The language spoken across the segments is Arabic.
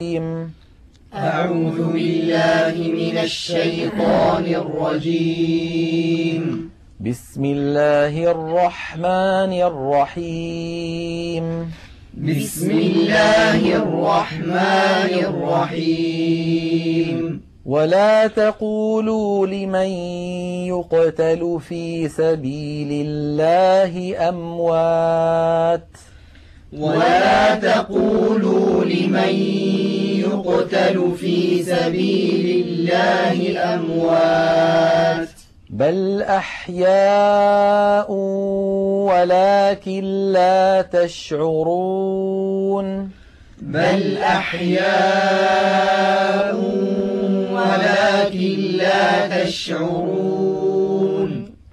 أعوذ بالله من الشيطان الرجيم. بسم الله الرحمن الرحيم. بسم الله الرحمن الرحيم. ولا تقولوا لمن يقتل في سبيل الله أموات. ولا تقولوا لمن يقتل في سبيل الله أموات. بل أحياء ولكن لا تشعرون. بل أحياء ولكن لا تشعرون.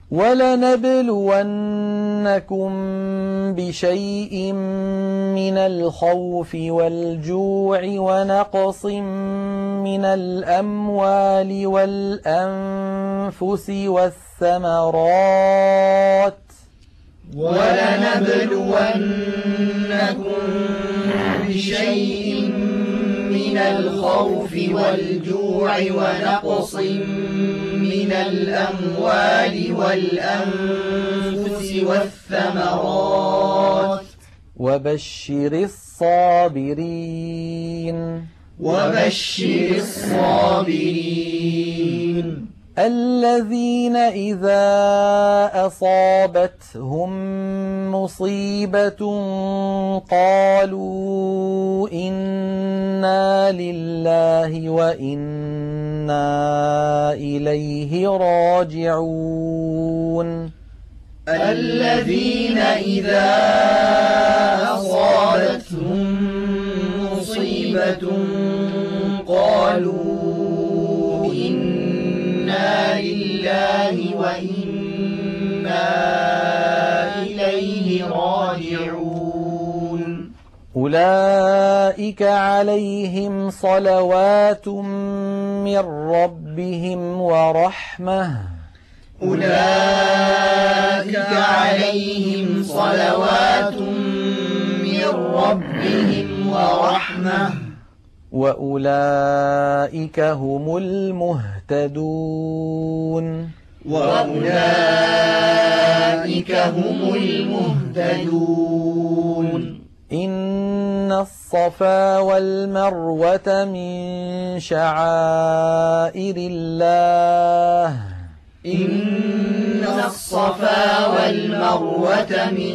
ولنبلونكم بشيء من الخوف والجوع ونقص من الأموال والأنفس والثمرات. ولنبلونكم بشيء من الخوف والجوع ونقص من الأموال والأنفس والثمرات. وبشر الصابرين. وبشر الصابرين الذين إذا أصابتهم مصيبة قالوا إنا لله وإنا إليه راجعون. الذين إذا أصابتهم مصيبة قالوا إنا لله وإنا إليه راجعون. أولئك عليهم صلوات من ربهم ورحمة. أولئك عليهم صلوات من ربهم ورحمة. وأولئك هم المهتدون. وأولئك هم المهتدون. إن الصفا والمروة من شعائر الله. إن الصفا والمروة من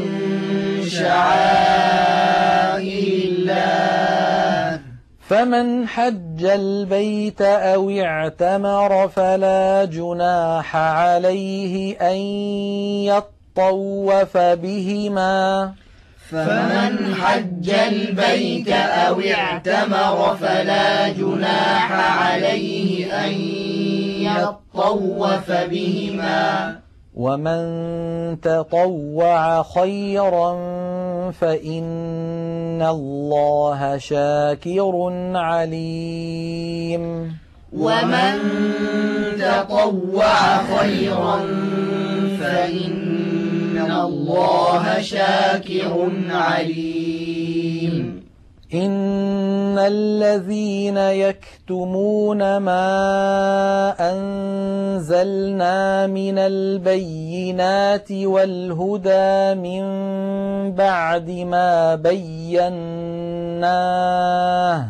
شعائر الله. فمن حج البيت أو اعتمر فلا جناح عليه أن يطوف بهما. فمن حج البيت أو اعتمر فلا جناح عليه أن يطوف بهما. ومن تطوع خيرا فإن الله شاكر عليم. ومن تطوع خيرا فإن الله شاكر عليم. إن الذين يكتمون ما أنزلنا من البينات والهدى من بعد ما بيناه.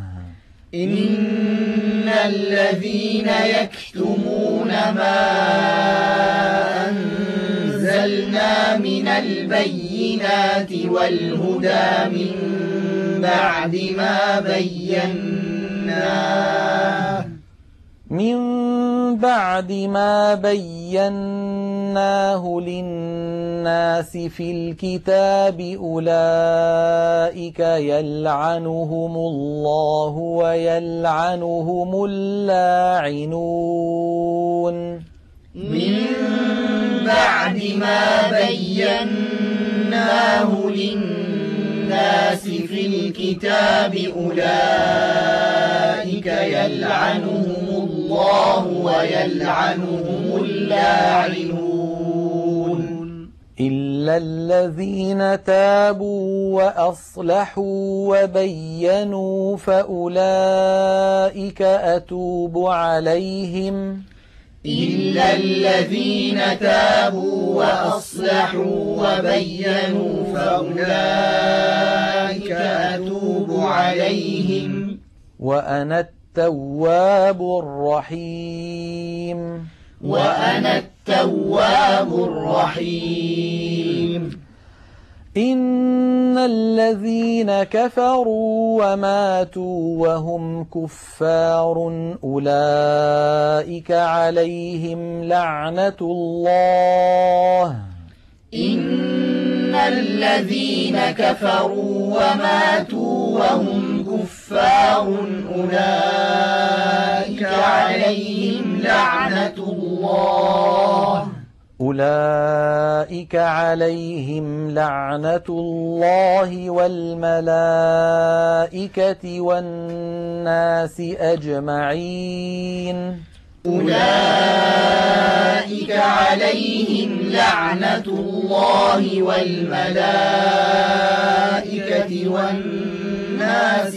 إن الذين يكتمون ما أنزلنا من البينات والهدى من بعد ما بيناه للناس في الكتاب أولئك يلعنهم الله ويلعنهم اللاعنون. من بعد ما بيناه للناس في الكتاب أولئك يلعنهم الله ويلعنهم اللاعنون. إلا إلا الذين تابوا وأصلحوا وبينوا فأولئك أتوب عليهم إلا الذين تابوا وأصلحوا وبينوا فأولئك أتوب عليهم وأنا التواب الرحيم وأنا التواب الرحيم. إن الذين كفروا وماتوا وهم كفار أولئك عليهم لعنة الله إن الذين كفروا وماتوا وهم كفار أولئك عليهم لعنة الله أولئك عليهم لعنة الله والملائكة والناس أجمعين أولئك عليهم لعنة الله والملائكة والناس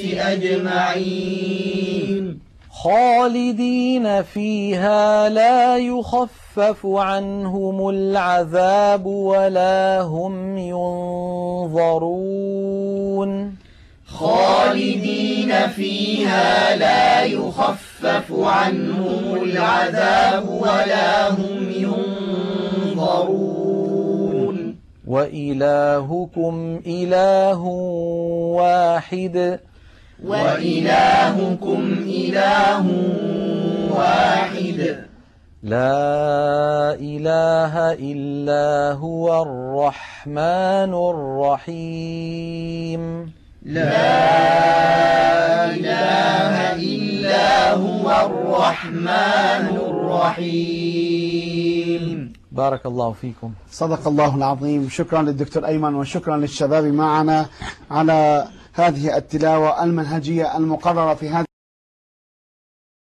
أجمعين خالدين فيها لا يخفف عنهم العذاب ولا هم ينظرون خالدين فيها لا يخفف عنهم العذاب ولا هم ينظرون وإلهكم إله واحد وإلهكم إله واحد لا إله إلا هو الرحمن الرحيم لا إله إلا هو الرحمن الرحيم. بارك الله فيكم. صدق الله العظيم. شكرا للدكتور أيمن وشكرا للشباب معنا على هذه التلاوة المنهجية المقررة في هذه